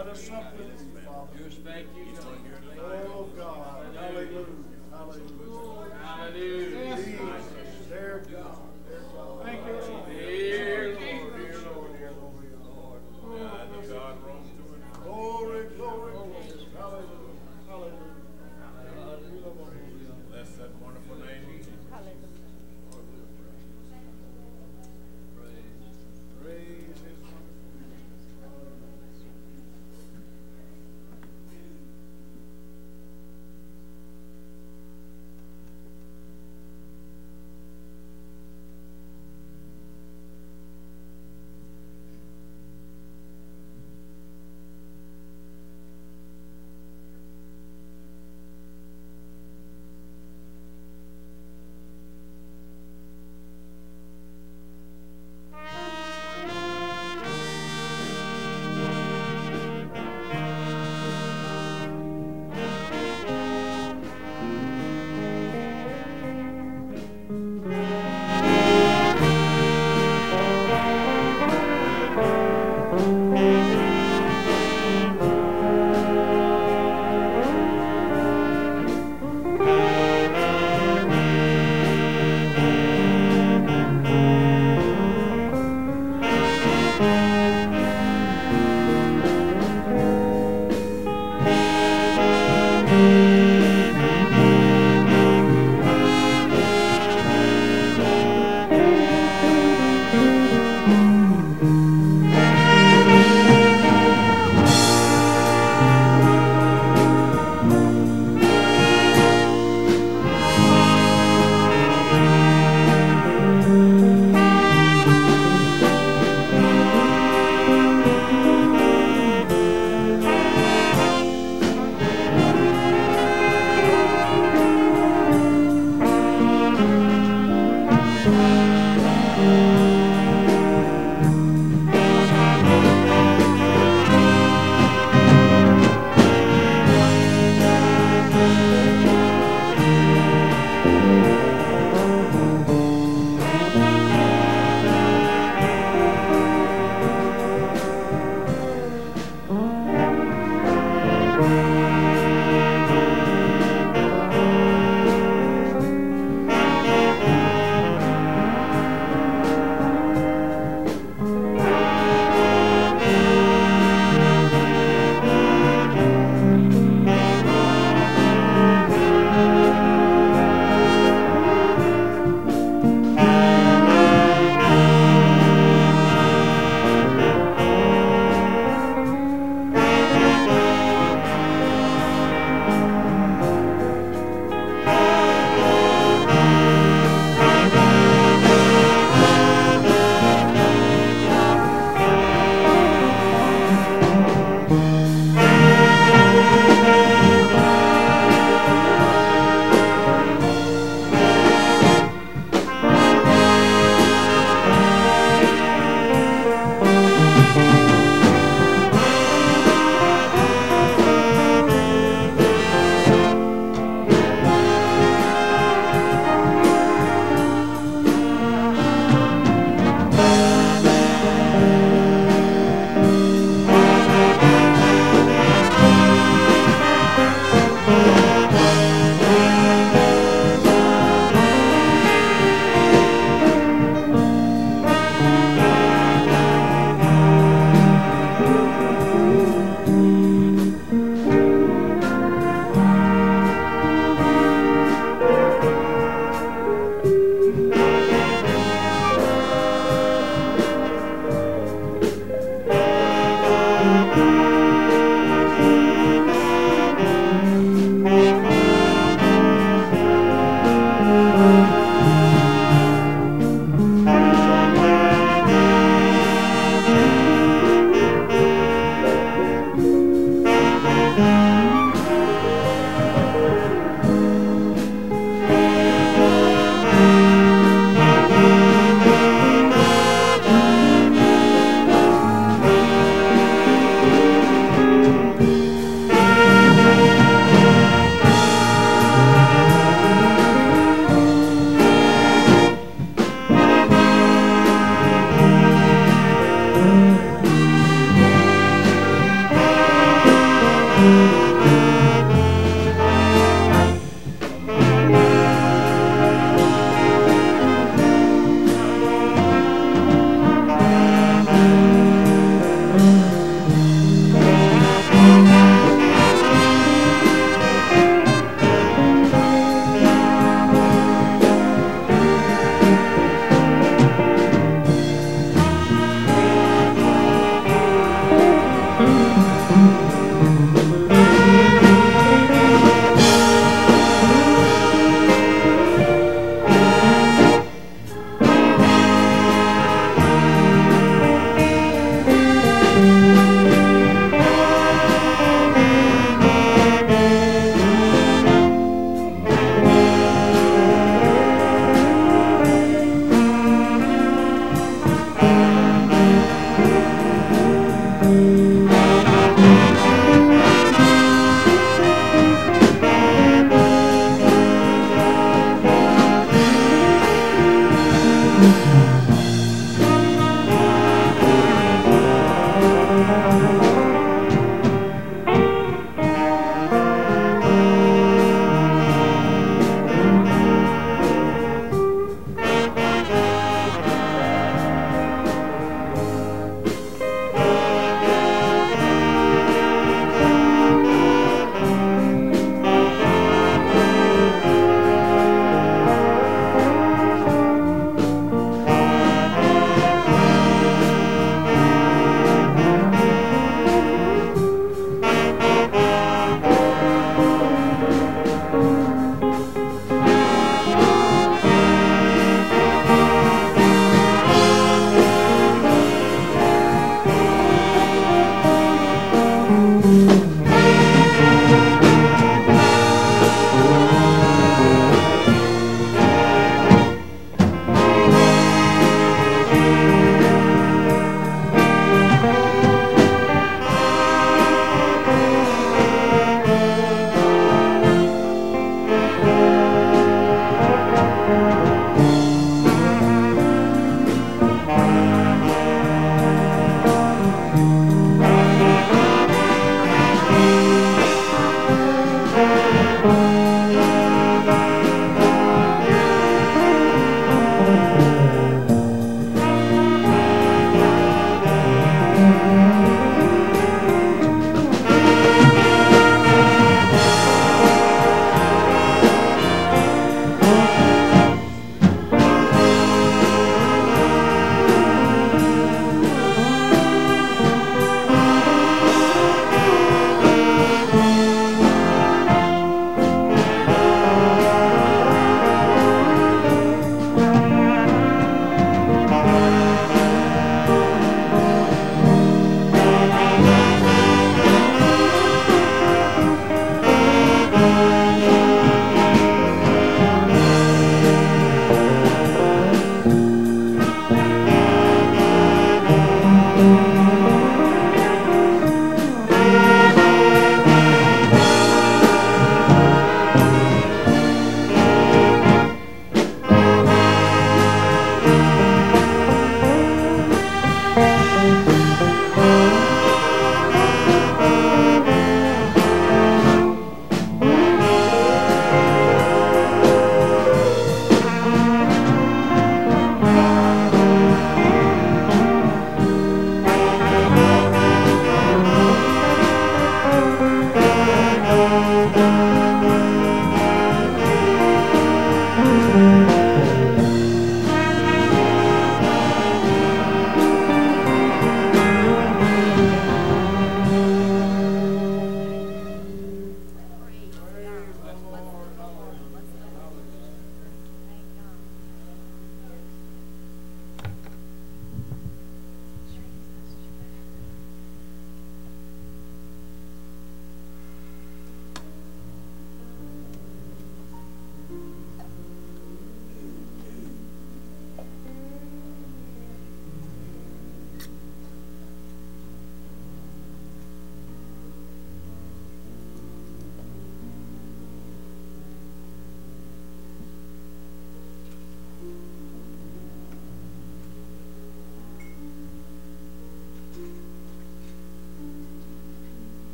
Let us sup with you, Father. Just thank you, God. Oh, God. Hallelujah. Hallelujah. Hallelujah. Jesus. Dear God. Dear God. Thank you, Lord. Dear Lord, dear Lord, dear Lord. God, glory, glory, glory. Hallelujah. Hallelujah. Bless that wonderful name, Jesus. Praise his wonderful name.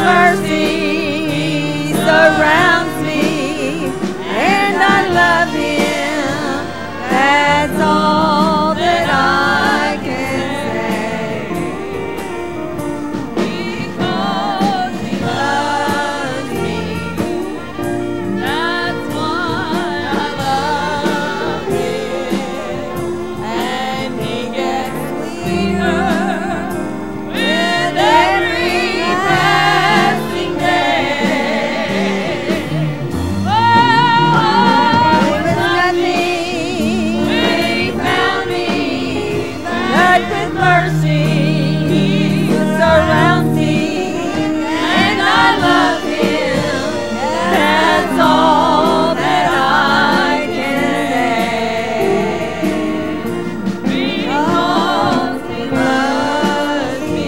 mercy surrounds me, and I love Him. That's all that I can say. Because He loves me, that's why I love Him, and He gets sweeter with every passing day. Oh, it was nothing when He found me, but with mercy He surrounds me, and I love Him. That's all that I can say. Because He loves me,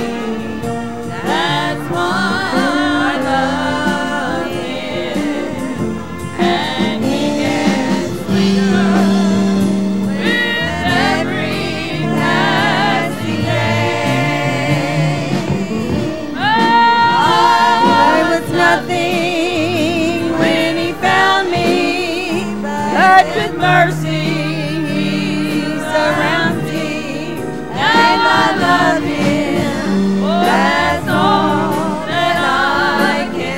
that's why I love Him, and He gets sweeter with every passing day. I was nothing when He found me, but with mercy He surrounds me, and I love Him. That's all that I can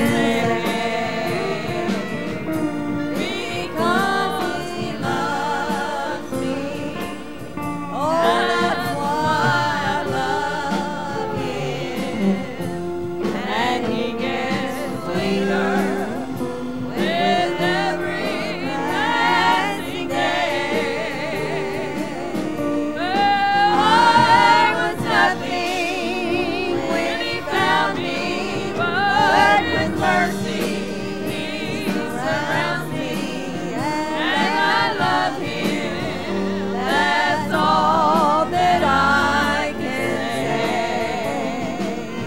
say. Because He loves me, oh, that's why I love Him, and He gets sweeter with every passing day. Well, I was nothing when He found me, but with mercy He surrounds me, and I love Him. That's all that I can say.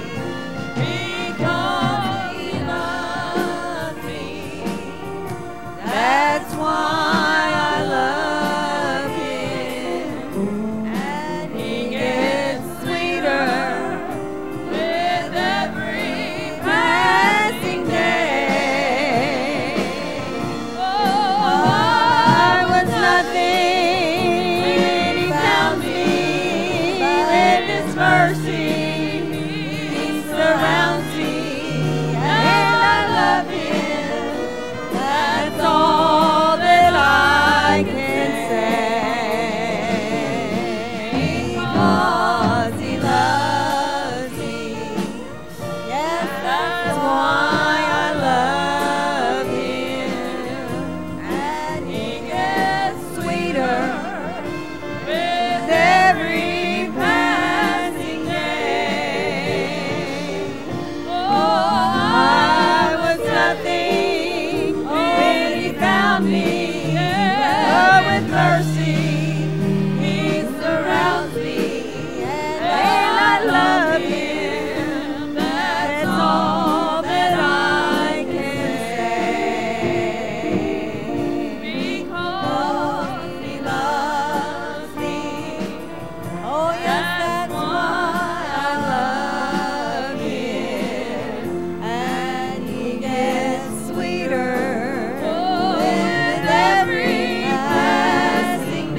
Because He loves me, that's why I love Him, and He gets sweeter with every passing day. Oh, I was nothing when He found me, but His mercy He surrounds me, and I love Him. That's all that I can say. Because He loves me, yes, that's why I love Him, and He gets sweeter with every passing day. Oh, I was nothing when He found me, but with mercy He surrounds me, and I love Him. That's all that I can say. Because He loves me, oh yes, that's why I love Him, and He gets sweeter with every passing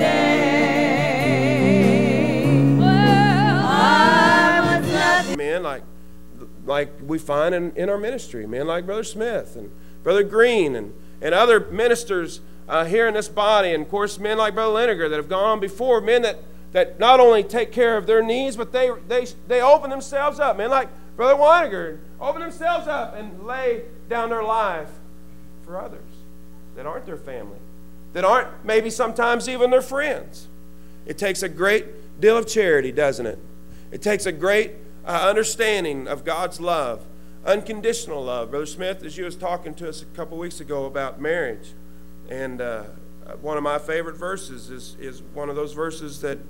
day. Well, I was nothing. Men like we find in our ministry, men like Brother Smith and Brother Green and other ministers here in this body, and of course men like Brother Leniger that have gone on before, men that not only take care of their needs, but they open themselves up. Men like Brother Weiniger open themselves up and lay down their life for others that aren't their family, that aren't maybe sometimes even their friends. It takes a great deal of charity, doesn't it? It takes a great understanding of God's love, unconditional love. Brother Smith, as you was talking to us a couple weeks ago about marriage, and one of my favorite verses is one of those verses that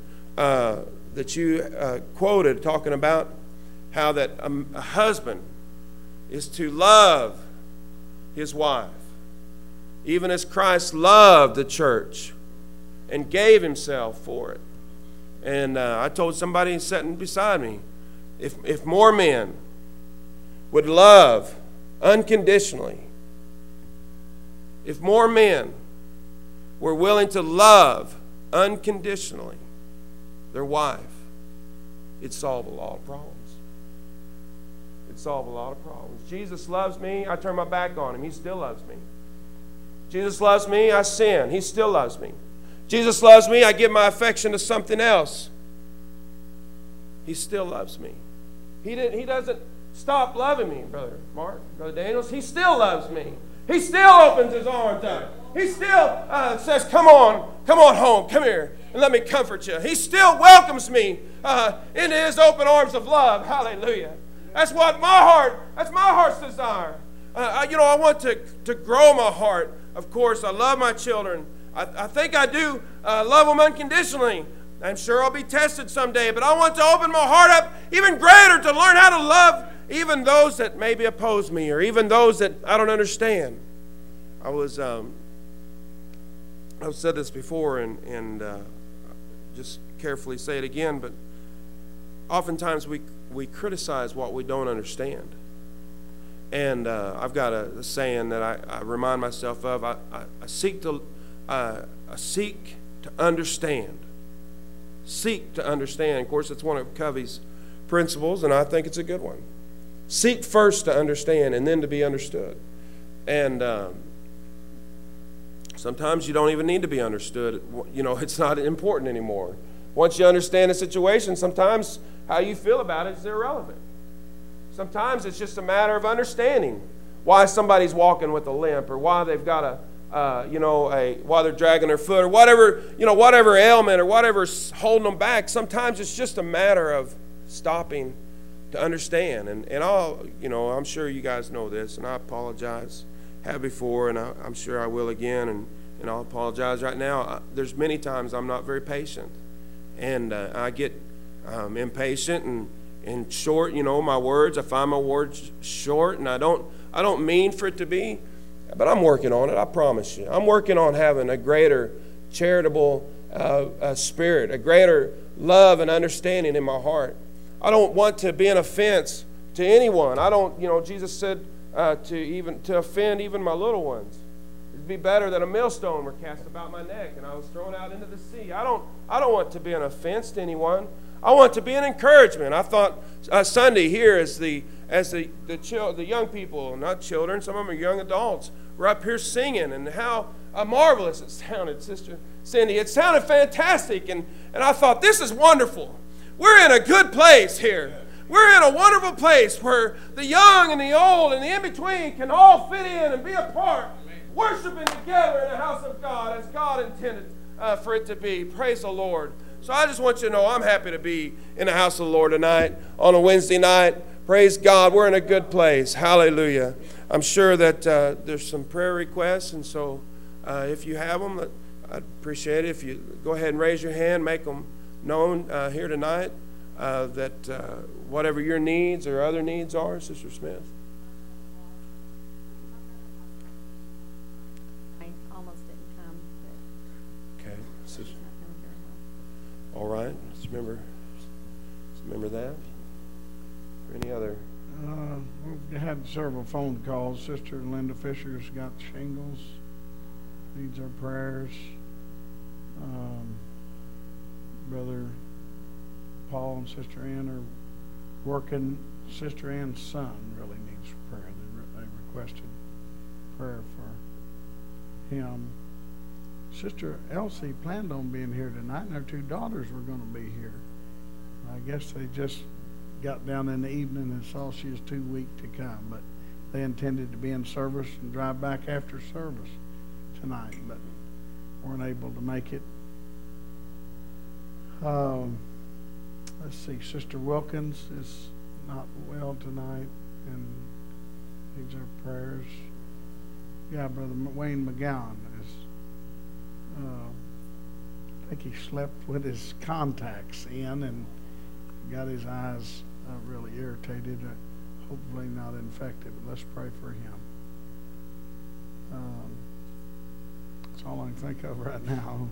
you quoted, talking about how that a husband is to love his wife, even as Christ loved the church and gave himself for it. And I told somebody sitting beside me, if more men would love unconditionally, if more men were willing to love unconditionally their wife, it'd solve a lot of problems. It'd solve a lot of problems. Jesus loves me. I turn my back on him. He still loves me. Jesus loves me. I sin. He still loves me. Jesus loves me. I give my affection to something else. He still loves me. He doesn't stop loving me, Brother Mark, Brother Daniels. He still loves me. He still opens his arms up. He still says, come on home, come here, and let me comfort you. He still welcomes me into his open arms of love. Hallelujah. That's my heart's desire. I want to grow my heart. Of course, I love my children. I think I do love them unconditionally. I'm sure I'll be tested someday, but I want to open my heart up even greater to learn how to love even those that maybe oppose me or even those that I don't understand. I've said this before and just carefully say it again, but oftentimes we criticize what we don't understand. And I've got a saying that I remind myself of. I seek to understand. Seek to understand. Of course, it's one of Covey's principles, and I think it's a good one. Seek first to understand and then to be understood. And sometimes you don't even need to be understood. It's not important anymore. Once you understand a situation, sometimes how you feel about it is irrelevant. Sometimes it's just a matter of understanding why somebody's walking with a limp or why they've got why they're dragging their foot or whatever ailment or whatever's holding them back. Sometimes it's just a matter of stopping to understand. And I'm sure you guys know this, and I apologize. Have before, and I'm sure I will again, and I'll apologize right now. There's many times I'm not very patient, and I get impatient and short. My words. I find my words short, and I don't mean for it to be. But I'm working on it, I promise you. I'm working on having a greater charitable spirit, a greater love and understanding in my heart. I don't want to be an offense to anyone. I don't, Jesus said to offend even my little ones. It'd be better that a millstone were cast about my neck and I was thrown out into the sea. I don't want to be an offense to anyone. I want to be an encouragement. I thought Sunday here as the young people, not children, some of them are young adults, were up here singing, and how marvelous it sounded, Sister Cindy. It sounded fantastic, and I thought, this is wonderful. We're in a good place here. We're in a wonderful place where the young and the old and the in-between can all fit in and be a part, worshiping together in the house of God as God intended for it to be. Praise the Lord. So I just want you to know I'm happy to be in the house of the Lord tonight on a Wednesday night. Praise God. We're in a good place. Hallelujah. I'm sure that there's some prayer requests, and so if you have them, I'd appreciate it if you go ahead and raise your hand, make them known here tonight, that whatever your needs or other needs are, Sister Smith. I almost didn't come. Okay. All right. Let's remember that. Or any other? We've had several phone calls. Sister Linda Fisher's got shingles, needs our prayers. Brother Paul and Sister Ann are working. Sister Ann's son really needs prayer. They requested prayer for him. Sister Elsie planned on being here tonight, and her two daughters were going to be here. I guess they just got down in the evening and saw she was too weak to come, but they intended to be in service and drive back after service tonight, but weren't able to make it. Let's see, Sister Wilkins is not well tonight and needs our prayers. Yeah, Brother Wayne McGowan is, I think he slept with his contacts in and got his eyes really irritated. Hopefully not infected, but let's pray for him. That's all I can think of right now.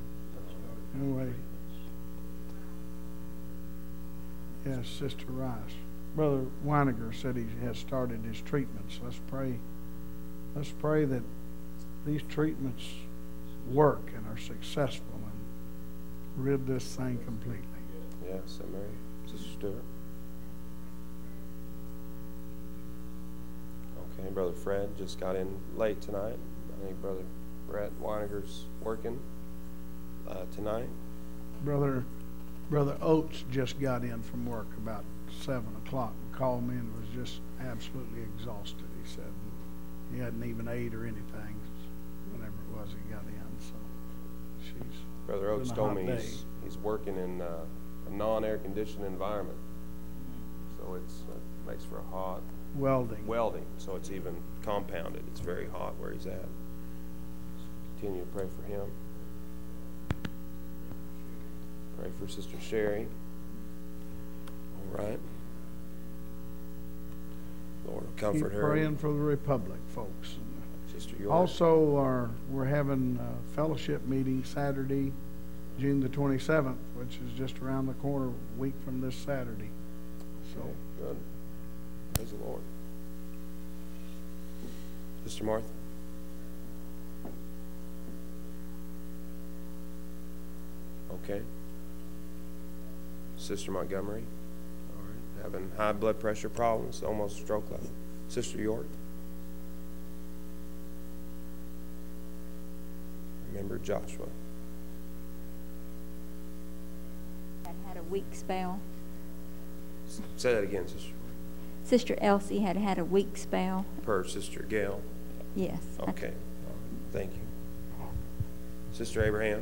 Anyway. Yes, Sister Rice. Brother Weiniger said he has started his treatments. Let's pray. Let's pray that these treatments work and are successful and rid this thing completely. Yes, Mary. Sister Stewart. Okay, Brother Fred just got in late tonight. I think Brother Brett Weiniger's working tonight. Brother Oates just got in from work about 7 o'clock and called me and was just absolutely exhausted. He said he hadn't even ate or anything whenever it was he got in. So she's Brother Oates told me day. he's working in a non-air conditioned environment, so it makes for a hot welding. So it's even compounded. It's very hot where he's at. Continue to pray for him. Pray for Sister Sherry. All right. Lord, comfort her. Keep praying for the Republic, folks. Sister York. Also, we're having a fellowship meeting Saturday, June the 27th, which is just around the corner, a week from this Saturday. So Okay, good. Praise the Lord. Sister Martha. Okay. Sister Montgomery. All right. Having high blood pressure problems, almost stroke level. Sister York. Remember Joshua. Had a weak spell. Say that again, Sister. Sister Elsie had a weak spell. Per Sister Gail. Yes. Okay. Thank you. Sister Abraham.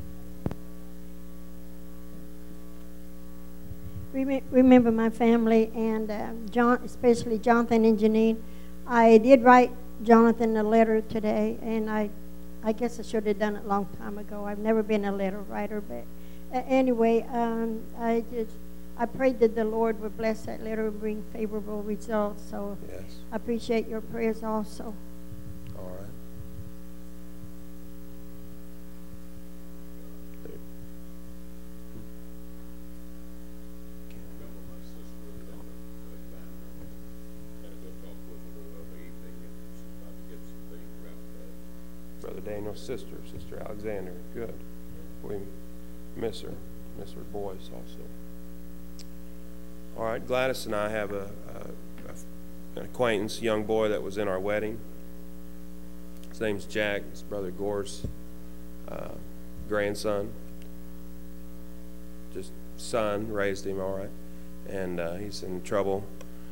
Remember my family and John, especially Jonathan and Janine. I did write Jonathan a letter today, and I guess I should have done it a long time ago. I've never been a letter writer, but anyway, I prayed that the Lord would bless that letter and bring favorable results. So Yes. I appreciate your prayers also. All right. Remember my sister Alexandra. Had a good talk with her the other evening, and she's about to get some things wrapped up. Brother Daniel's sister, Sister Alexander. Good. We miss her. Miss her voice also. All right, Gladys and I have an acquaintance, young boy that was in our wedding. His name's Jack. It's Brother Gore's grandson. Just son, raised him all right. And he's in trouble.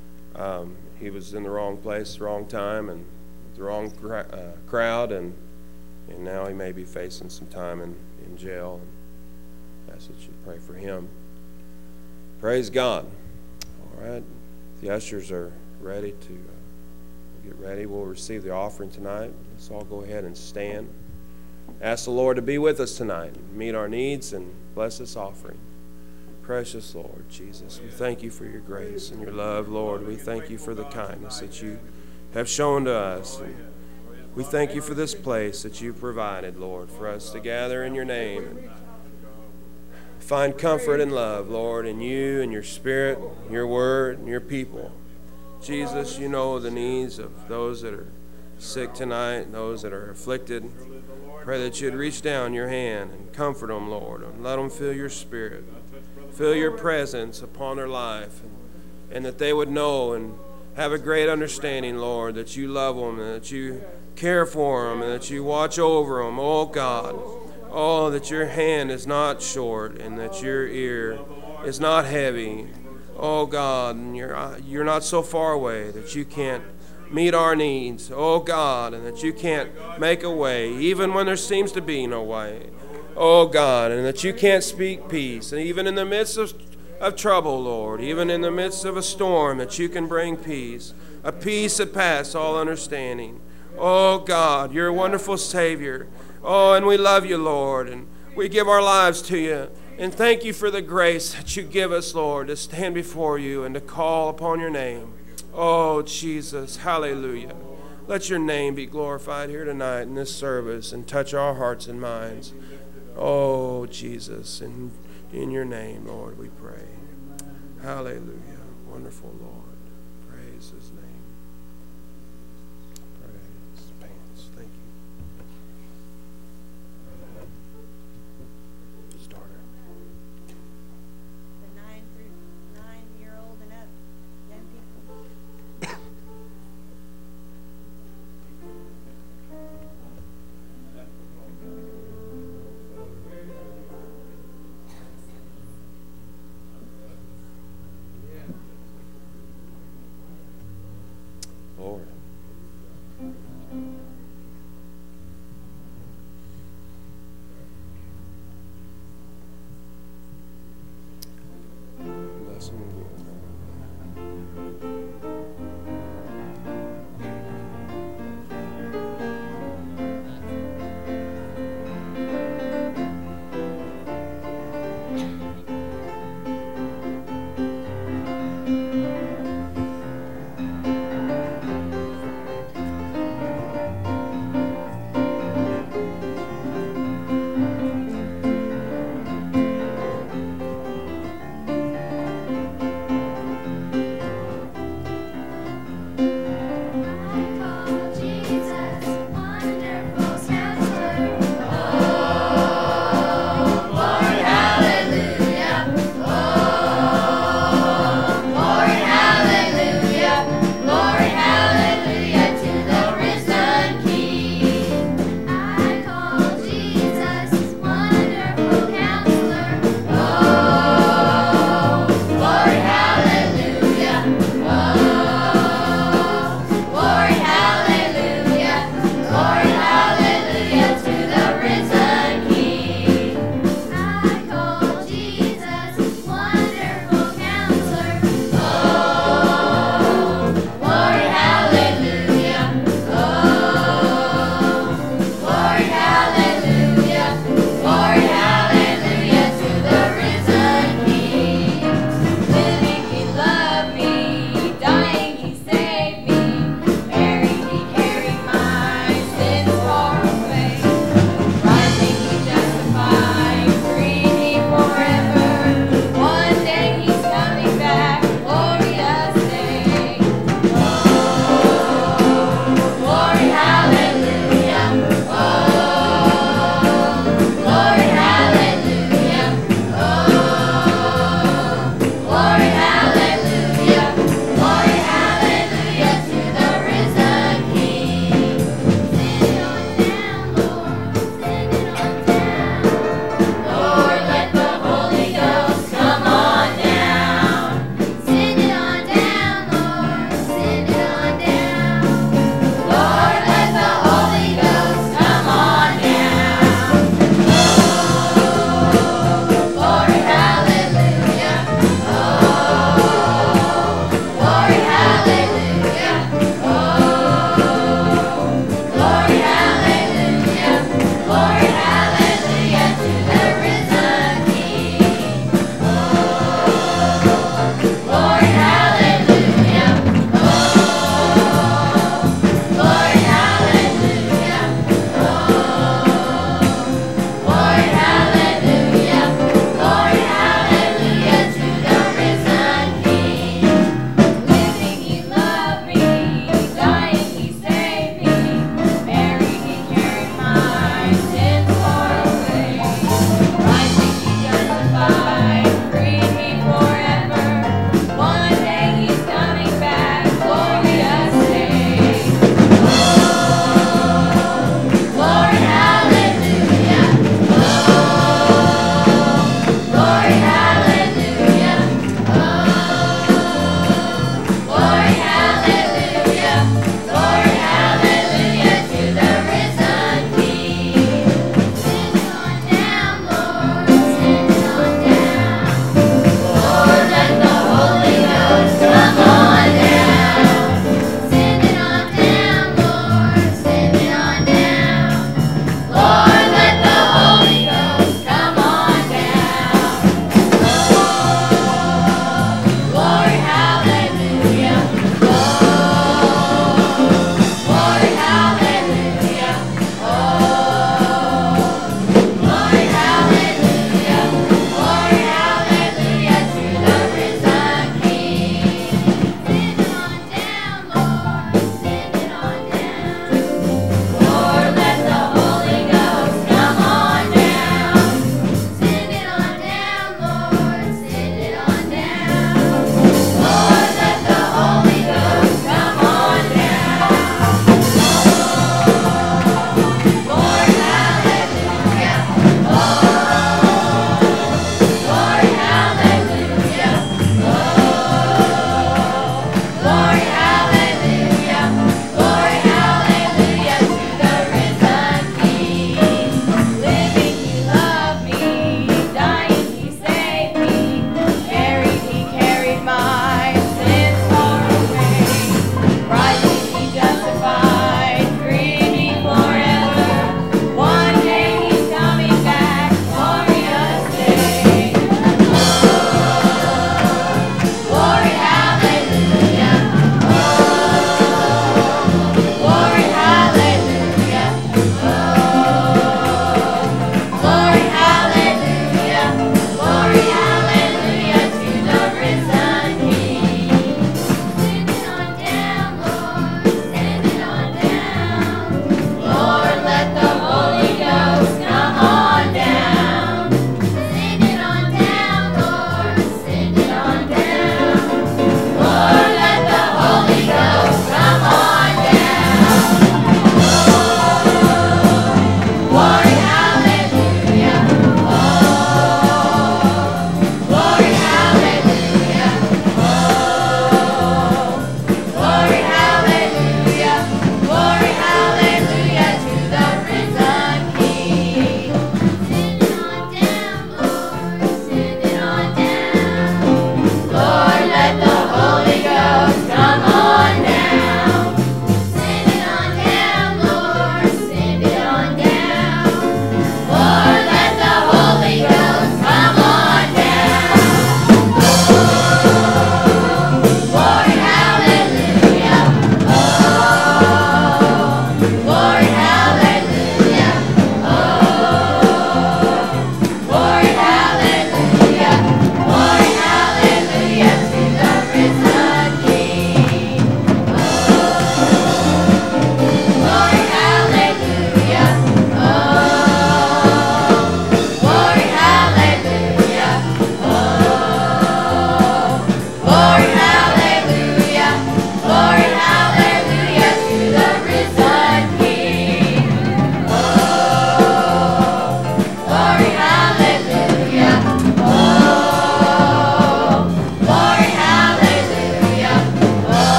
He was in the wrong place, wrong time, and the wrong crowd, and now he may be facing some time in jail. And I ask that you pray for him. Praise God. All right. The ushers are ready to get ready. We'll receive the offering tonight. Let's all go ahead and stand. Ask the Lord to be with us tonight, meet our needs, and bless this offering. Precious Lord Jesus, we thank you for your grace and your love, Lord. We thank you for the kindness that you have shown to us. And we thank you for this place that you provided, Lord, for us to gather in your name and find comfort and love, Lord, in you and your Spirit, your word, and your people. Jesus, you know the needs of those that are sick tonight, those that are afflicted. Pray that you'd reach down your hand and comfort them, Lord, and let them feel your Spirit. Feel your presence upon their life, and that they would know and have a great understanding, Lord, that you love them and that you care for them and that you watch over them, oh God. Oh, that your hand is not short and that your ear is not heavy. Oh God, and you're not so far away that you can't meet our needs. Oh God, and that you can't make a way even when there seems to be no way. Oh God, and that you can't speak peace. And even in the midst of trouble, Lord, even in the midst of a storm, that you can bring peace. A peace that passes all understanding. Oh God, you're a wonderful Savior. Oh, and we love you, Lord, and we give our lives to you. And thank you for the grace that you give us, Lord, to stand before you and to call upon your name. Oh, Jesus, hallelujah. Let your name be glorified here tonight in this service and touch our hearts and minds. Oh, Jesus, in your name, Lord, we pray. Hallelujah. Wonderful Lord. Praise his name. Praise pants. Thank you. Starter. The 9-year-old and up, young people. Lord. Bless him again.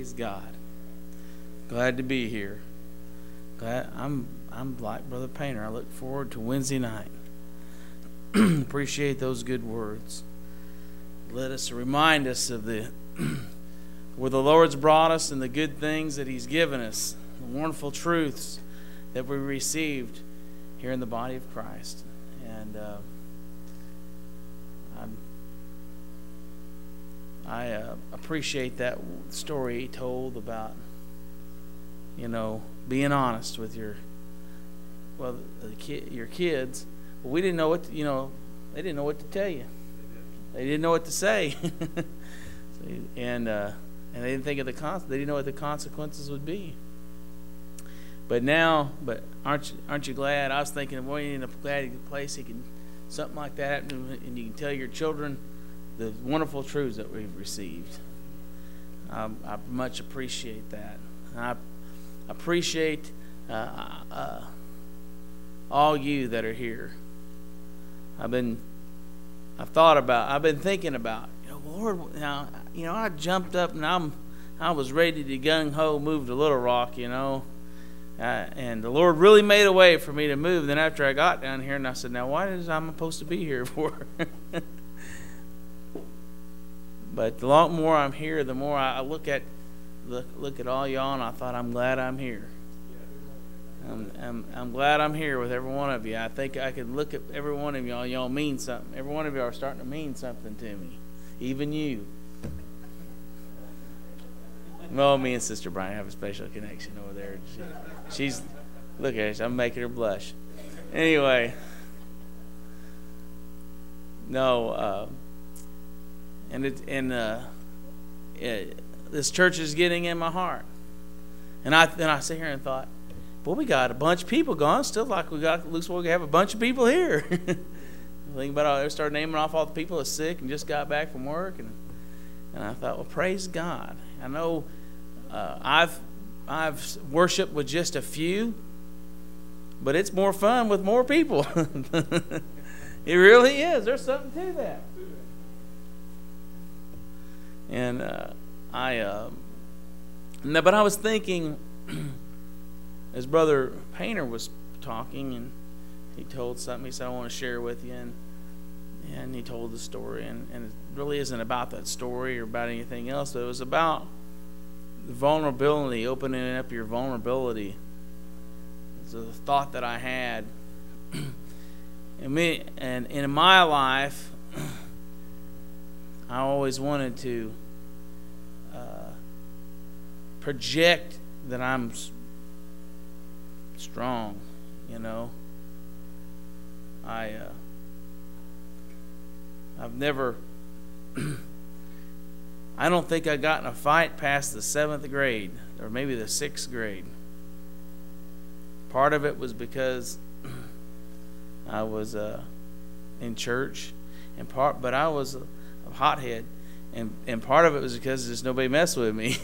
Praise God. Glad to be here. I'm like Brother Painter. I look forward to Wednesday night. Appreciate those good words. Let us remind us of where the Lord's brought us and the good things that He's given us, the wonderful truths that we received here in the body of Christ. And I appreciate that story he told about, being honest with your kids. But we didn't know what they didn't know what to tell you. They didn't know what to say, and they didn't think of they didn't know what the consequences would be. But aren't you glad? I was thinking, boy, you're in a glad place. Something like that happen, and you can tell your children the wonderful truths that we've received. I much appreciate that. I appreciate all you that are here. I've been thinking about, Lord, now, I jumped up and I was ready to gung-ho move to Little Rock, and the Lord really made a way for me to move. Then after I got down here, and I said, now, why am I supposed to be here for? But the more I'm here, the more I look at all y'all, and I thought, I'm glad I'm here. I'm glad I'm here with every one of you. I think I could look at every one of y'all. Y'all mean something. Every one of y'all are starting to mean something to me. Even you. Well, me and Sister Brian have a special connection over there. She's look at her. I'm making her blush. Anyway. No. This church is getting in my heart. And I sit here and thought, boy, we got a bunch of people gone. Still looks like we have a bunch of people here. Think about it. I started naming off all the people that's sick and just got back from work, and I thought, well, praise God. I know I've worshiped with just a few, but it's more fun with more people. It really is. There's something to that. And but I was thinking, as Brother Painter was talking, and he told something, he said, I want to share with you, and he told the story, and it really isn't about that story or about anything else, but it was about the vulnerability, opening up your vulnerability. It's a thought that I had. And in my life, I always wanted to project that I'm strong, I've never I don't think I got in a fight past the 7th grade or maybe the 6th grade. Part of it was because I was in church, but I was a hothead, and part of it was because there's nobody mess with me.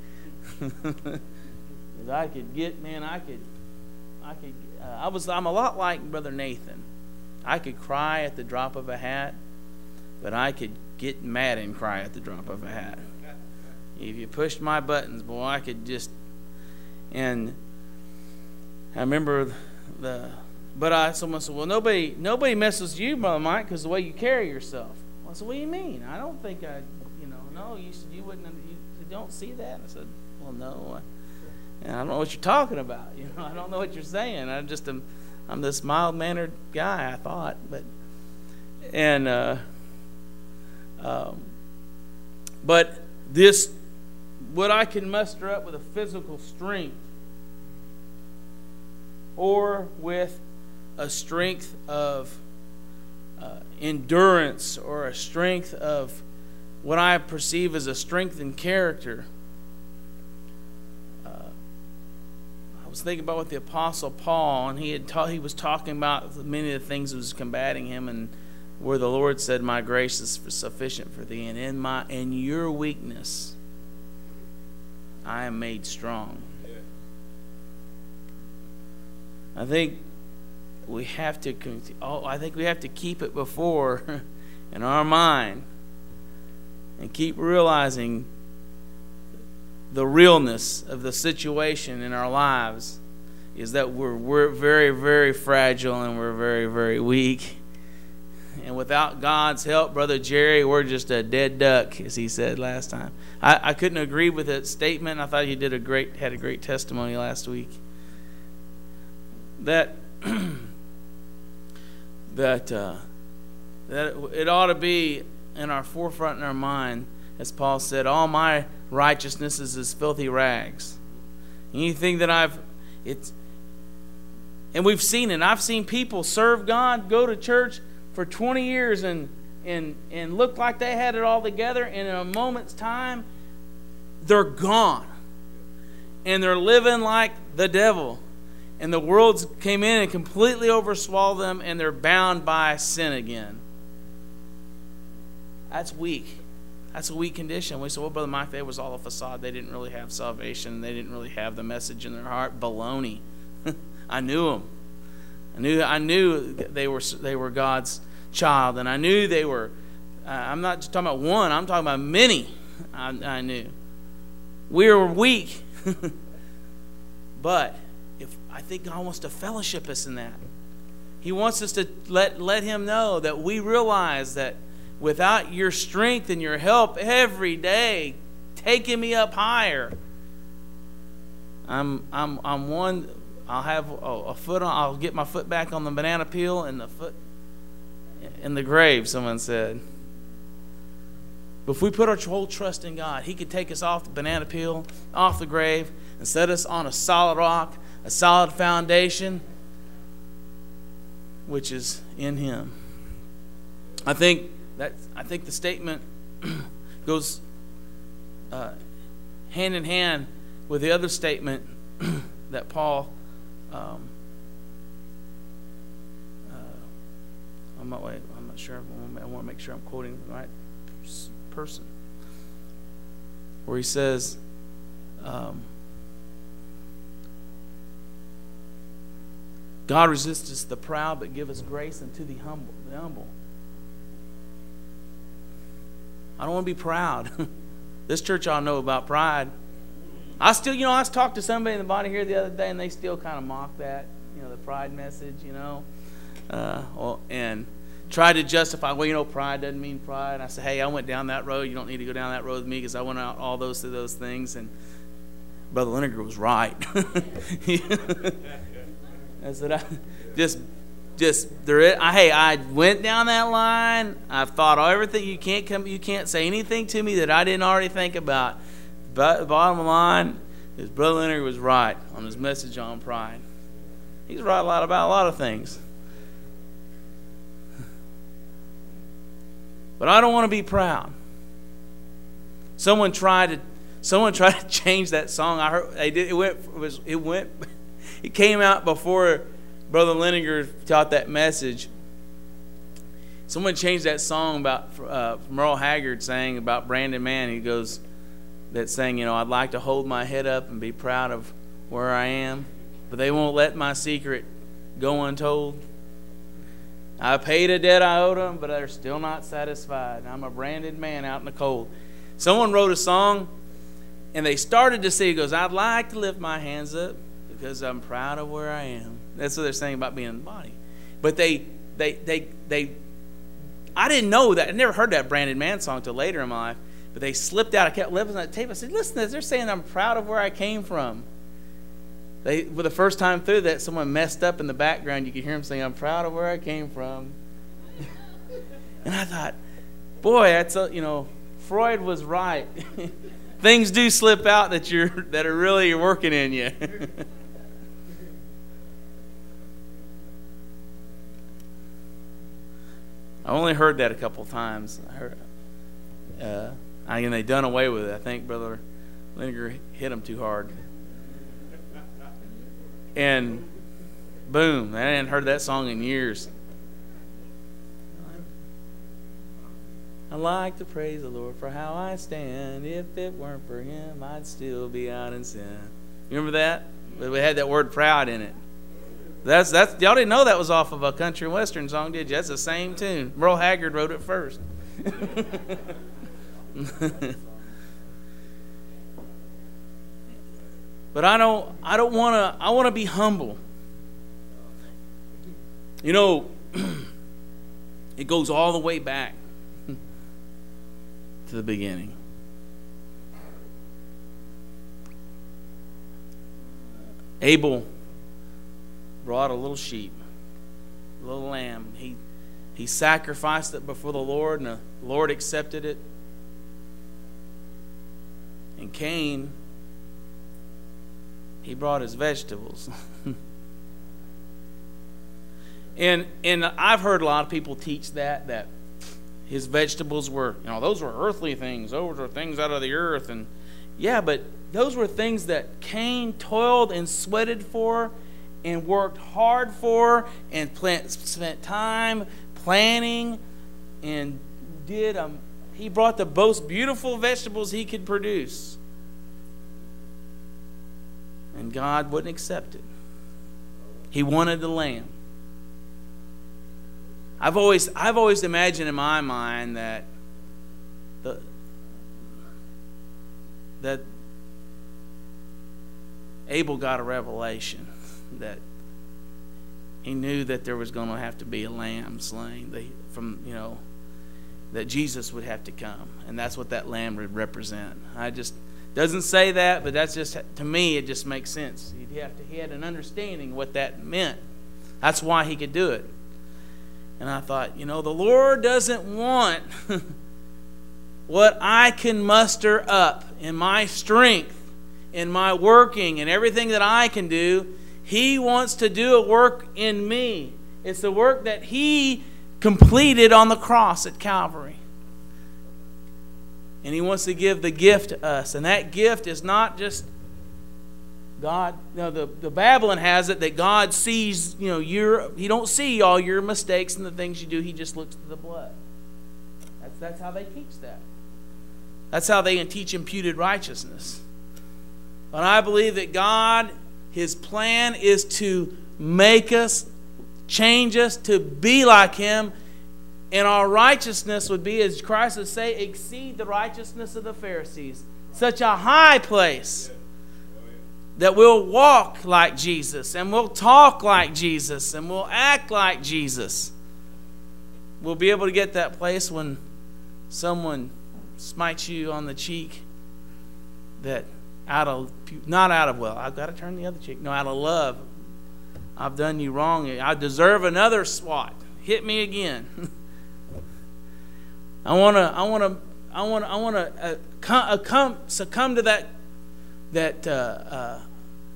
I'm a lot like Brother Nathan. I could cry at the drop of a hat, but I could get mad and cry at the drop of a hat. If you pushed my buttons, boy, I could just. And I remember someone said, well, nobody messes with you, Brother Mike, because the way you carry yourself. I said, what do you mean? I don't think no, you said you wouldn't, you don't see that. I said, well, no. And I don't know what you're talking about. I don't know what you're saying. I'm this mild-mannered guy, I thought. But what I can muster up with a physical strength, or with a strength of endurance, or a strength of what I perceive as a strength in character. I was thinking about what the Apostle Paul, and he was talking about many of the things that was combating him, and where the Lord said, my grace is sufficient for thee, and in your weakness I am made strong. I think we have to keep it before in our mind, and keep realizing the realness of the situation in our lives is that we're very, very fragile and we're very, very weak. And without God's help, Brother Jerry, we're just a dead duck, as he said last time. I couldn't agree with that statement. I thought you had a great testimony last week. That it ought to be in our forefront in our mind, as Paul said, all my righteousness is as filthy rags. Anything that and we've seen it. I've seen people serve God, go to church for 20 years and look like they had it all together, and in a moment's time, they're gone. And they're living like the devil. And the world's came in and completely overswallowed them, and they're bound by sin again. That's weak. That's a weak condition. We said, well, Brother Mike, that was all a facade. They didn't really have salvation. They didn't really have the message in their heart. Baloney. I knew them. I knew they were God's child, and I knew they were. I'm not just talking about one. I'm talking about many. I knew. We were weak, but I think God wants to fellowship us in that. He wants us to let Him know that we realize that without your strength and your help every day, taking me up higher, I'm one. I'll have a foot on. I'll get my foot back on the banana peel and the foot in the grave. Someone said. But if we put our whole trust in God, He could take us off the banana peel, off the grave, and set us on a solid rock, a solid foundation, which is in Him. I think the statement goes hand in hand with the other statement that Paul. I'm not sure. I want to make sure I'm quoting the right person. Where he says, God resisteth the proud, but giveth grace unto the humble. I don't want to be proud. This church all know about pride. I talked to somebody in the body here the other day, and they still kind of mock that, the pride message, and try to justify, pride doesn't mean pride. I said, hey, I went down that road. You don't need to go down that road with me because I went out all those things, and Brother Lineker was right. I said, I went down that line. I've thought everything. You can't say anything to me that I didn't already think about. But the bottom line is Brother Lineker was right on his message on pride. He's right about a lot of things. But I don't want to be proud. Someone tried to change that song. I heard they did. It came out before Brother Lineker taught that message. Someone changed that song about Merle Haggard sang about Brandon Mann. He goes, that saying, I'd like to hold my head up and be proud of where I am, but they won't let my secret go untold. I paid a debt I owed them, but they're still not satisfied. I'm a branded man out in the cold. Someone wrote a song, and they started to sing. It goes, I'd like to lift my hands up because I'm proud of where I am. That's what they're saying about being in the body. But they I didn't know that. I never heard that Branded Man song till later in my life. But they slipped out. I kept listening to that tape. I said, listen to this. They're saying I'm proud of where I came from. For the first time through that, someone messed up in the background. You could hear him saying, I'm proud of where I came from. And I thought, boy, that's Freud was right. Things do slip out that are really working in you. I only heard that a couple times. I heard, and they done away with it. I think Brother Lineker hit him too hard. And boom, I hadn't heard that song in years. I like to praise the Lord for how I stand. If it weren't for Him, I'd still be out in sin. You remember that? We had that word proud in it. That's y'all didn't know that was off of a country and western song, did you? That's the same tune. Merle Haggard wrote it first. But I don't want to. I want to be humble. You know, it goes all the way back to the beginning. Abel brought a little sheep, a little lamb. He sacrificed it before the Lord, and the Lord accepted it. And Cain, he brought his vegetables. and I've heard a lot of people teach that his vegetables were, those were earthly things. Those were things out of the earth. And yeah, but those were things that Cain toiled and sweated for and worked hard for and spent time planning and did. He brought the most beautiful vegetables he could produce. And God wouldn't accept it. He wanted the lamb. I've always imagined in my mind that Abel got a revelation that he knew that there was going to have to be a lamb slain that Jesus would have to come, and that's what that lamb would represent. Doesn't say that, but that's just, to me, it just makes sense. He had an understanding what that meant. That's why he could do it. And I thought, the Lord doesn't want what I can muster up in my strength, in my working, and everything that I can do. He wants to do a work in me. It's the work that He completed on the cross at Calvary. And He wants to give the gift to us. And that gift is not just God. The Babylon has it that God sees, He don't see all your mistakes and the things you do. He just looks at the blood. That's how they teach that. That's how they teach imputed righteousness. But I believe that God, His plan is to make us, change us to be like Him. And our righteousness would be, as Christ would say, exceed the righteousness of the Pharisees. Such a high place that we'll walk like Jesus, and we'll talk like Jesus, and we'll act like Jesus. We'll be able to get that place when someone smites you on the cheek, that I've got to turn the other cheek. No, out of love. I've done you wrong. I deserve another swat. Hit me again. I want to succumb to that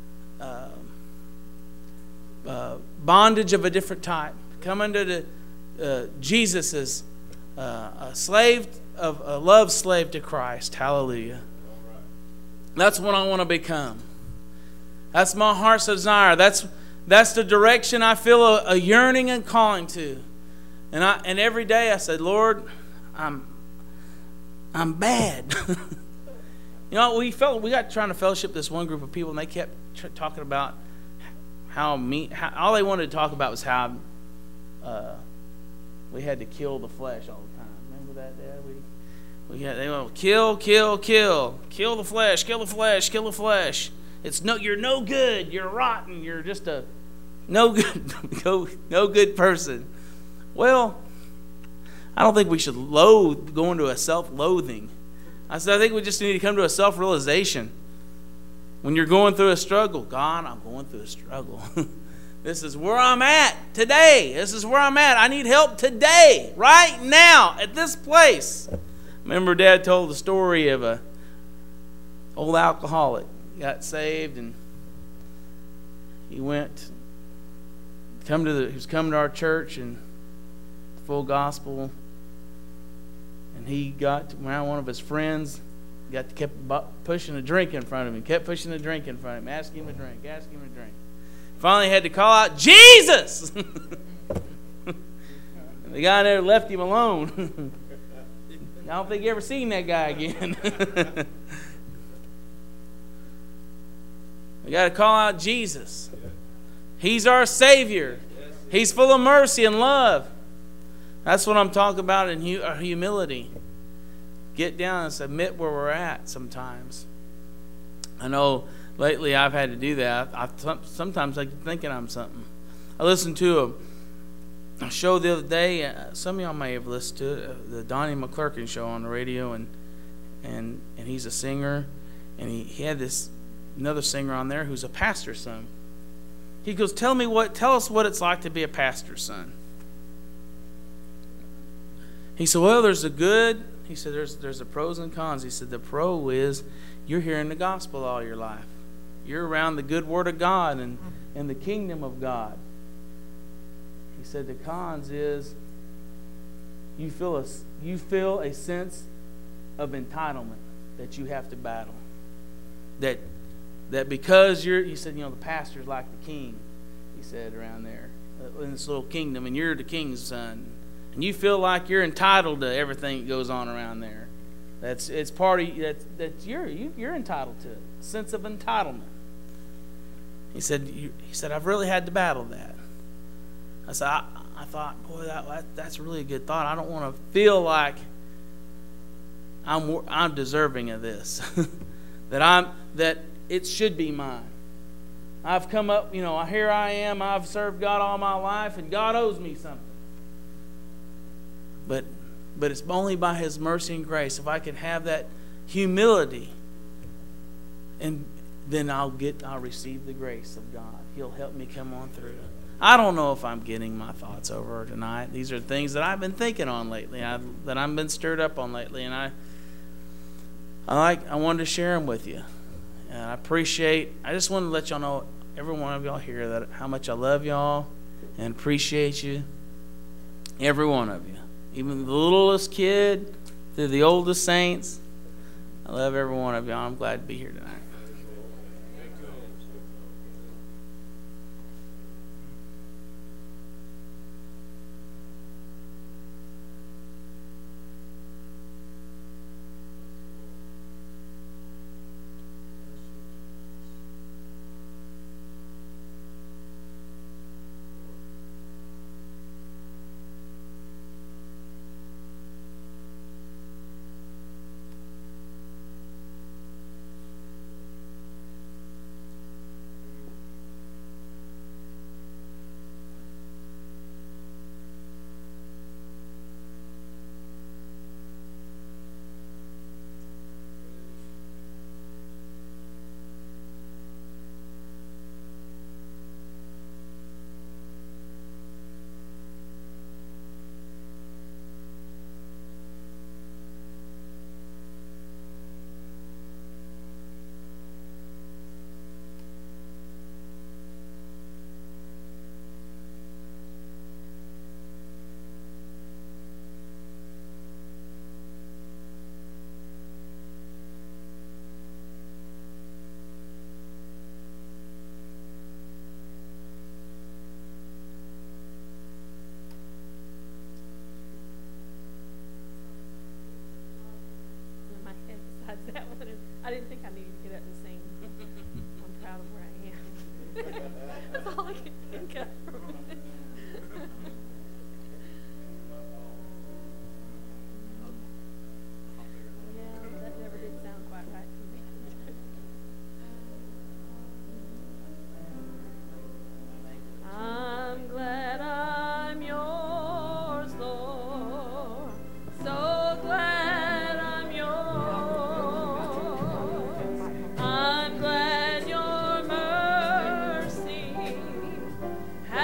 bondage of a different type. Come under Jesus as a slave of a love slave to Christ. Hallelujah. That's what I want to become. That's my heart's desire. That's the direction I feel a yearning and calling to. And every day I said, Lord, I'm bad. We got trying to fellowship this one group of people, and they kept talking about how all they wanted to talk about was how we had to kill the flesh all the time. Remember that, Dad? They want to kill the flesh, kill the flesh, kill the flesh. You're no good. You're rotten. You're just a no good person. Well, I don't think we should go into a self-loathing. I think we just need to come to a self-realization. When you're going through a struggle, God, I'm going through a struggle. This is where I'm at today. This is where I'm at. I need help today, right now, at this place. Remember, Dad told the story of a old alcoholic. Got saved, and he was coming to our church and full gospel. And he got around one of his friends, kept pushing a drink in front of him, asking him to drink. Finally had to call out, Jesus! And the guy never left him alone. I don't think you ever seen that guy again. We got to call out Jesus. He's our Savior. He's full of mercy and love. That's what I'm talking about in humility. Get down and admit where we're at sometimes. I know lately I've had to do that. Sometimes I get thinking I'm something. I listened to a show the other day. Some of y'all may have listened to it, the Donnie McClurkin show on the radio, and he's a singer, and he had another singer on there who's a pastor's son. He goes, tell us what it's like to be a pastor's son. He said, well, there's a good. He said, there's the pros and cons. He said, the pro is you're hearing the gospel all your life. You're around the good word of God and the kingdom of God. He said, the cons is you feel a sense of entitlement that you have to battle. That because he said, the pastor's like the king, he said, around there in this little kingdom, and you're the king's son. And you feel like you're entitled to everything that goes on around there. It's part of you're entitled to it. A sense of entitlement. He said I've really had to battle that. I said I thought, boy, that's really a good thought. I don't want to feel like I'm deserving of this. that it should be mine. I've come up, here I am. I've served God all my life, and God owes me something. But it's only by His mercy and grace. If I can have that humility, and then I'll receive the grace of God. He'll help me come on through. I don't know if I'm getting my thoughts over tonight. These are things that I've been thinking on lately, that I've been stirred up on lately, and I wanted to share them with you. And I just want to let y'all know, every one of y'all here, that how much I love y'all and appreciate you, every one of you. Even the littlest kid to the oldest saints. I love every one of y'all. I'm glad to be here tonight. That one, I didn't think I needed to get up and sing. I'm proud of where I am. That's all I could think of. Yeah, that never did sound quite right to me. I'm glad I'm yours, Lord. So glad I'm yours. I'm glad your mercy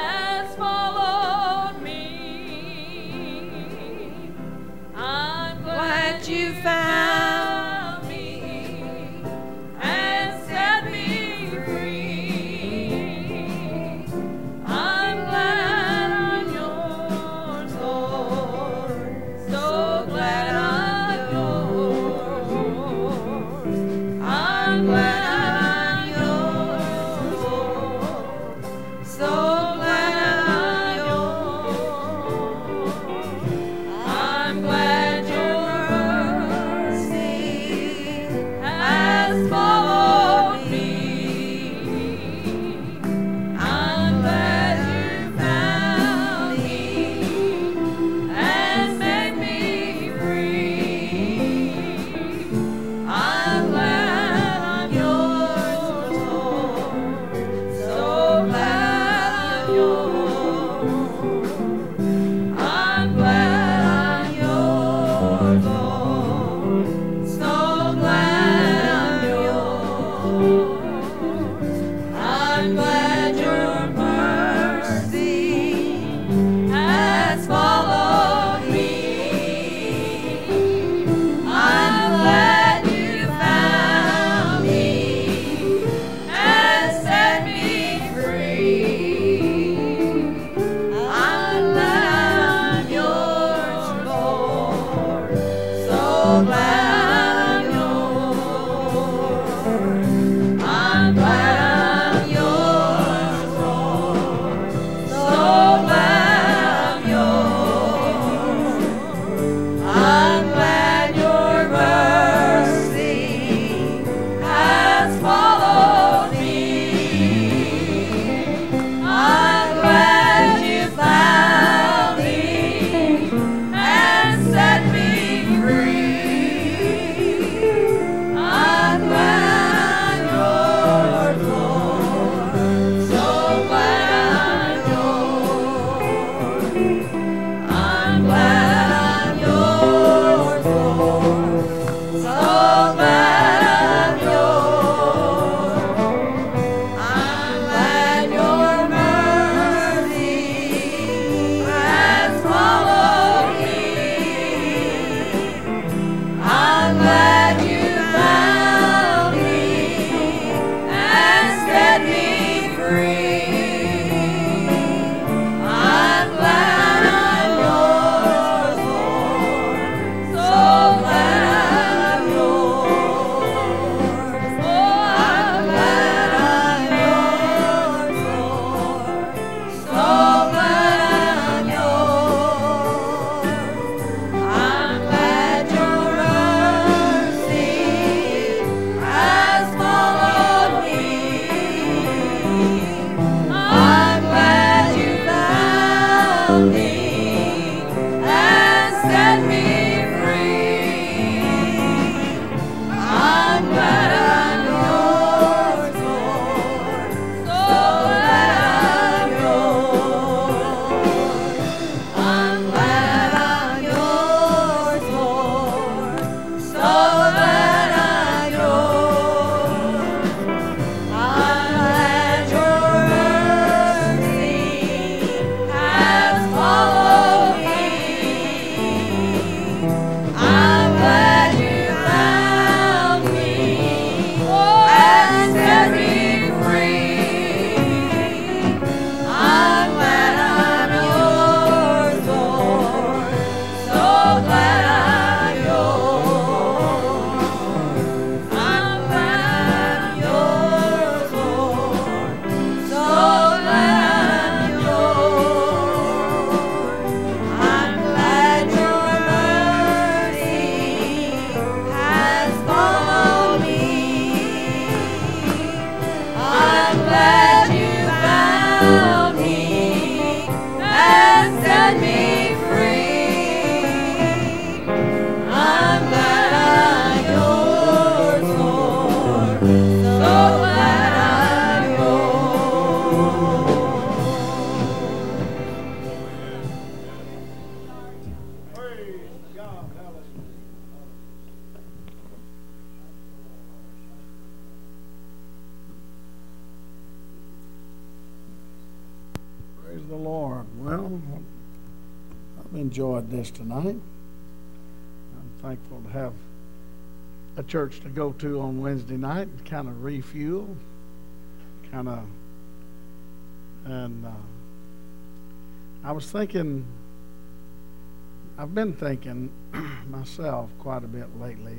Praise the Lord. Well, I've enjoyed this tonight. I'm thankful to have a church to go to on Wednesday night and kind of refuel, and I've been thinking myself quite a bit lately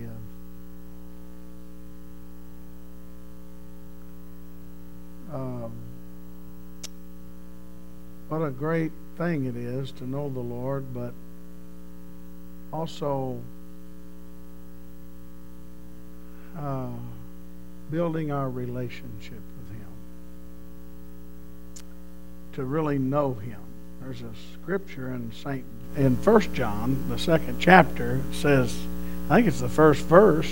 of what a great thing it is to know the Lord, but also building our relationship with Him, to really know Him. There's a scripture in 1 John, the 2nd chapter, says, I think it's the first verse,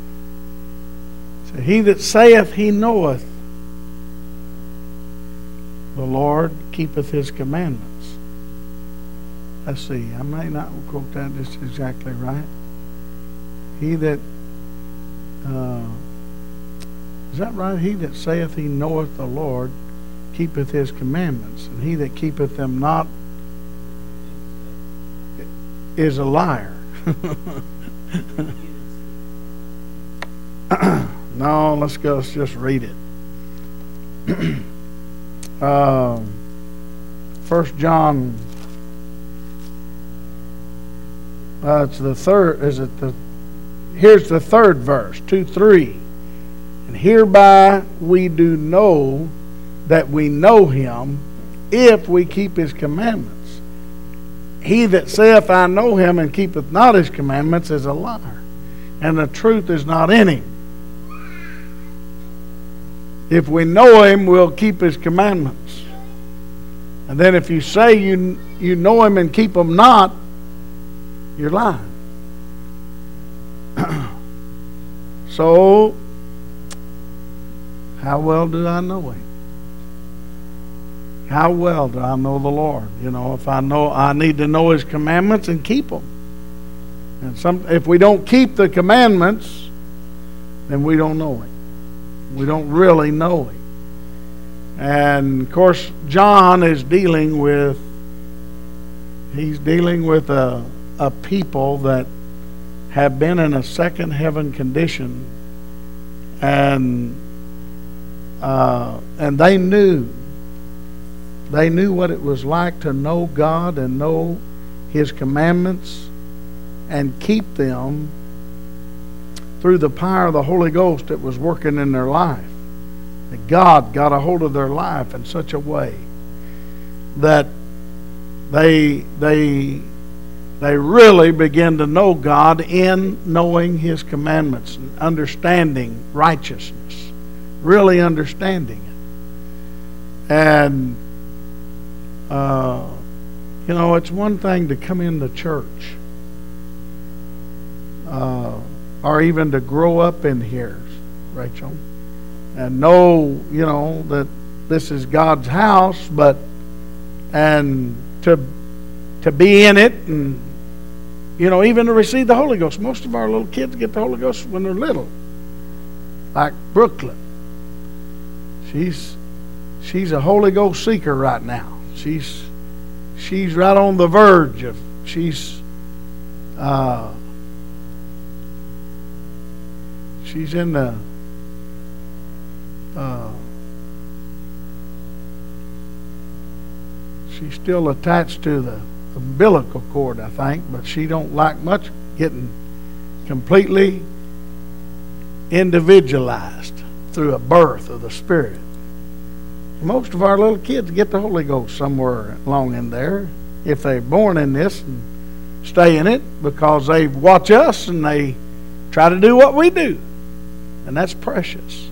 he that saith he knoweth the Lord keepeth His commandments. Let's see, I may not quote that just exactly right. He that, is that right? He that saith he knoweth the Lord keepeth His commandments, and he that keepeth them not is a liar. No, let's just read it. 1 John, it's the third, is it the here's the third verse, 2:3. And hereby we do know that we know him, if we keep his commandments. He that saith, I know him, and keepeth not his commandments, is a liar, and the truth is not in him. If we know him, we'll keep his commandments. And then if you say you know him and keep them not, you're lying. So, how well do I know him? How well do I know the Lord? You know, if I know, I need to know his commandments and keep them. And if we don't keep the commandments, then we don't know him. We don't really know him. And of course, John is dealing with a people that have been in a second heaven condition, and they knew what it was like to know God and know his commandments and keep them through the power of the Holy Ghost that was working in their life. That God got a hold of their life in such a way that they really begin to know God in knowing his commandments and understanding righteousness, really understanding it. And you know, it's one thing to come into church or even to grow up in here, Rachel, and know, you know, that this is God's house, and to be in it, and, you know, even to receive the Holy Ghost. Most of our little kids get the Holy Ghost when they're little, like Brooklyn. She's a Holy Ghost seeker right now. She's right on the verge of she's in the she's still attached to the umbilical cord, I think, but she don't like much getting completely individualized through a birth of the Spirit. Most of our little kids get the Holy Ghost somewhere along in there, if they're born in this and stay in it, because they watch us and they try to do what we do, and that's precious.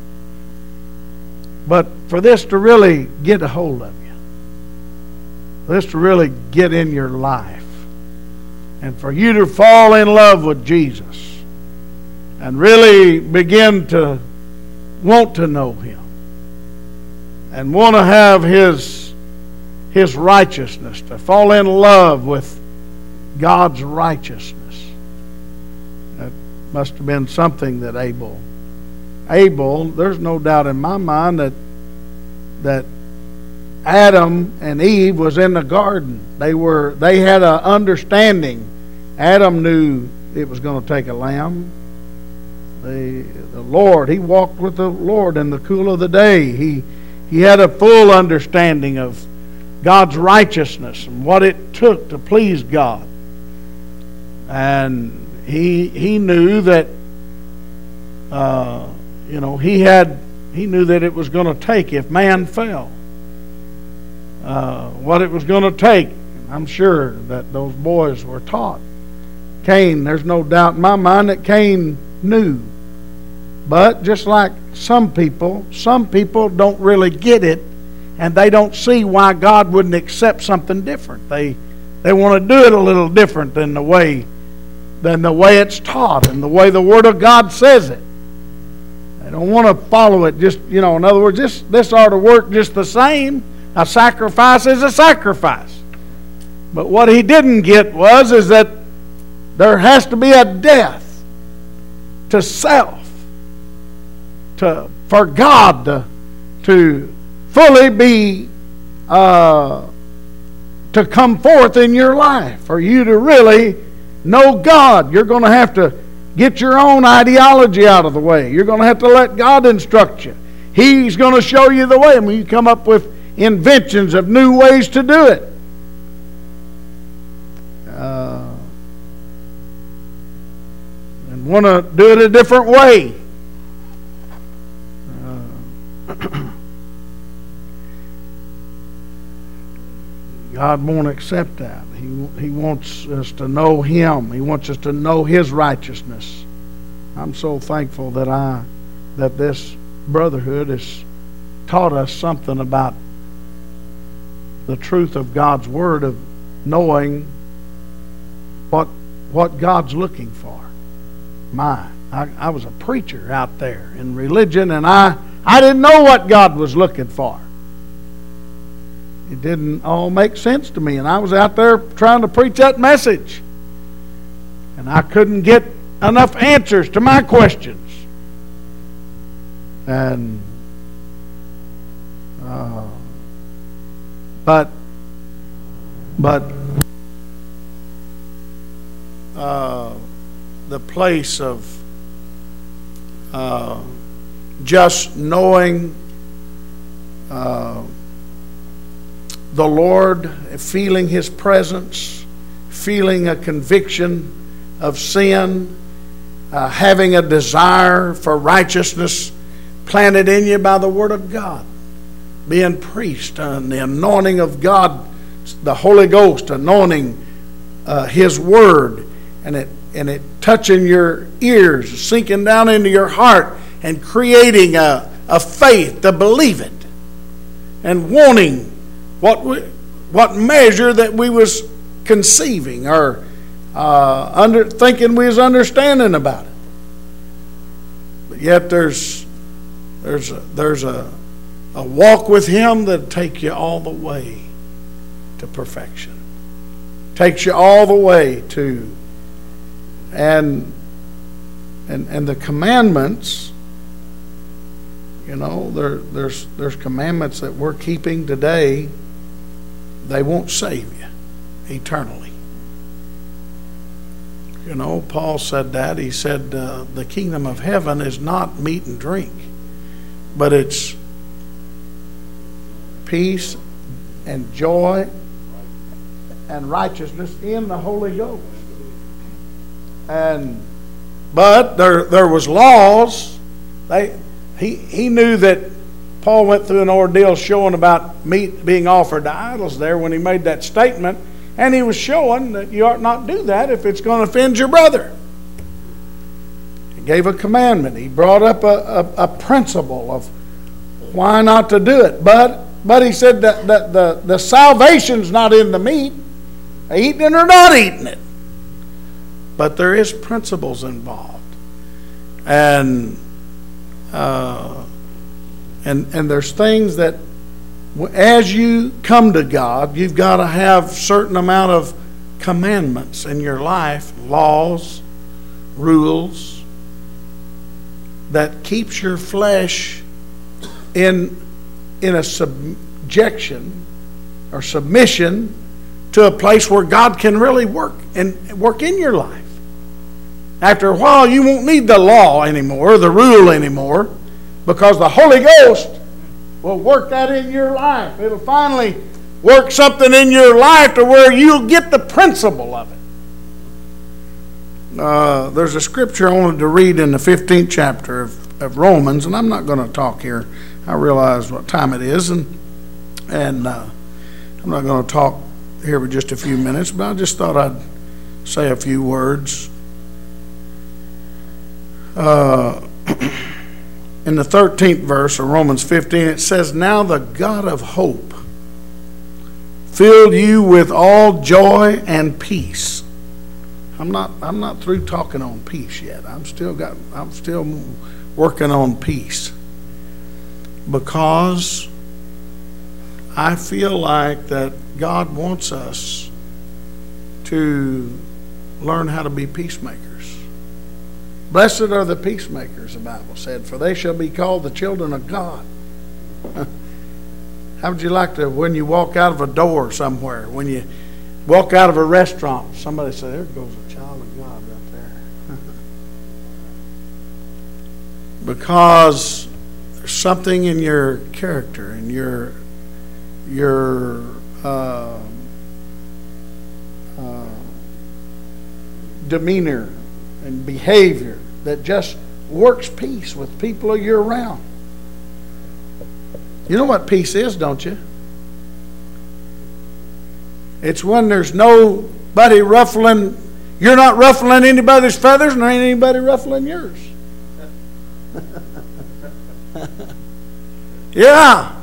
But for this to really get a hold of you, for this to really get in your life, and for you to fall in love with Jesus and really begin to want to know him and want to have his righteousness, to fall in love with God's righteousness. That must have been something that Abel, there's no doubt in my mind that Adam and Eve was in the garden. They had an understanding. Adam knew it was going to take a lamb. The Lord, he walked with the Lord in the cool of the day. He had a full understanding of God's righteousness and what it took to please God. And he knew that you know, he knew that it was going to take, if man fell, what it was going to take. I'm sure that those boys were taught. Cain, there's no doubt in my mind that Cain knew. But just like some people don't really get it, and they don't see why God wouldn't accept something different. They want to do it a little different than the way it's taught and the way the Word of God says it. They don't want to follow it just, you know, in other words, this ought to work just the same. A sacrifice is a sacrifice. But what he didn't get is that there has to be a death to self, for God to fully be to come forth in your life, for you to really know God. You're going to have to get your own ideology out of the way. You're going to have to let God instruct you. He's going to show you the way. And when you come up with inventions of new ways to do it, and want to do it a different way. God won't accept that. He wants us to know Him. He wants us to know His righteousness. I'm so thankful that this brotherhood has taught us something about the truth of God's Word, of knowing what God's looking for. I was a preacher out there in religion, and I didn't know what God was looking for. It didn't all make sense to me, and I was out there trying to preach that message, and I couldn't get enough answers to my questions. And but the place of just knowing the Lord, feeling His presence, feeling a conviction of sin, having a desire for righteousness planted in you by the Word of God, being priest, and the anointing of God, the Holy Ghost anointing His Word, and it touching your ears, sinking down into your heart, and creating a faith to believe it, and wanting what measure that we was conceiving or thinking we was understanding about it. But yet there's a walk with Him that take you all the way to perfection. Takes you all the way to and the commandments. You know, there's commandments that we're keeping today. They won't save you eternally. You know, Paul said that. He said the kingdom of heaven is not meat and drink, but it's peace and joy and righteousness in the Holy Ghost. But there was laws. He knew that Paul went through an ordeal showing about meat being offered to idols there when he made that statement, and he was showing that you ought not do that if it's going to offend your brother. He gave a commandment. He brought up a principle of why not to do it. But he said that the salvation's not in the meat, eating it or not eating it. But there is principles involved. And there's things that as you come to God, you've got to have certain amount of commandments in your life, laws, rules, that keeps your flesh in a subjection or submission to a place where God can really work in your life. After a while, you won't need the law anymore, the rule anymore, because the Holy Ghost will work that in your life. It'll finally work something in your life to where you'll get the principle of it. There's a scripture I wanted to read in the 15th chapter of Romans, and I'm not going to talk here. I realize what time it is, and I'm not going to talk here for just a few minutes, but I just thought I'd say a few words. In the 13th verse of Romans 15, it says, "Now the God of hope fill you with all joy and peace." I'm not through talking on peace yet. I'm still working on peace, because I feel like that God wants us to learn how to be peacemakers. Blessed are the peacemakers, the Bible said, for they shall be called the children of God. How would you like to, when you walk out of a door somewhere, when you walk out of a restaurant, somebody say, "There goes a child of God right there." Because there's something in your character and your demeanor and behavior that just works peace with people you're around. You know what peace is, don't you? It's when there's nobody ruffling, you're not ruffling anybody's feathers, and there ain't anybody ruffling yours. Yeah.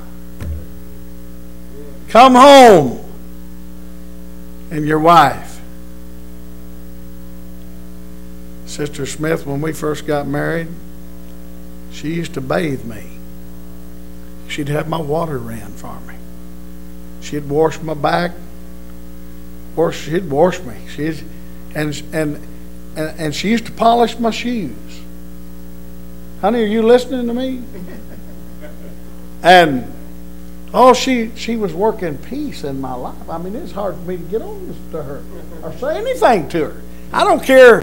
Come home. And your wife. Sister Smith, when we first got married, she used to bathe me. She'd have my water ran for me. She'd wash my back. She'd wash me. And she used to polish my shoes. Honey, are you listening to me? And she was working peace in my life. I mean, it's hard for me to get on to her or say anything to her. I don't care